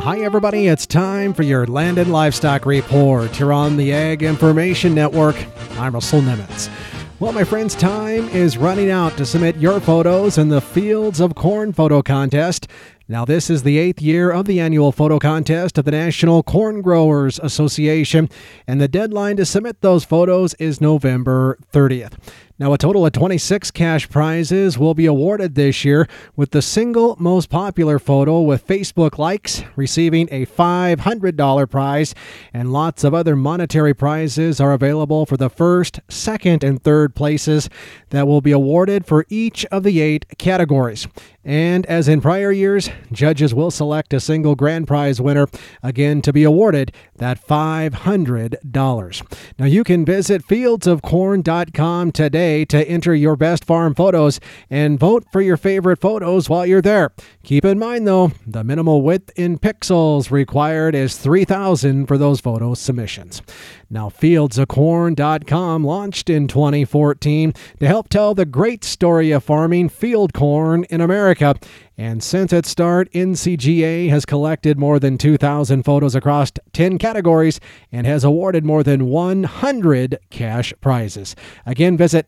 Hi, everybody. It's time for your Land and Livestock Report here on the Ag Information Network. I'm Russell Nemitz. Well, my friends, time is running out to submit your photos in the Fields of Corn photo contest. Now, this is the 8th year of the annual photo contest of the National Corn Growers Association, and the deadline to submit those photos is November 30th. Now, a total of 26 cash prizes will be awarded this year, with the single most popular photo with Facebook likes receiving a $500 prize, and lots of other monetary prizes are available for the first, second, and third places that will be awarded for each of the 8 categories. And as in prior years, judges will select a single grand prize winner, again to be awarded that $500. Now, you can visit fieldsofcorn.com today to enter your best farm photos and vote for your favorite photos while you're there. Keep in mind, though, the minimal width in pixels required is 3,000 for those photo submissions. Now, fieldsofcorn.com launched in 2014 to help tell the great story of farming field corn in America. And since its start, NCGA has collected more than 2,000 photos across 10 categories and has awarded more than 100 cash prizes. Again, visit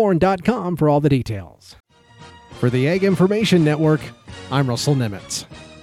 fieldsofcorn.com for all the details. For the Ag Information Network, I'm Russell Nemitz.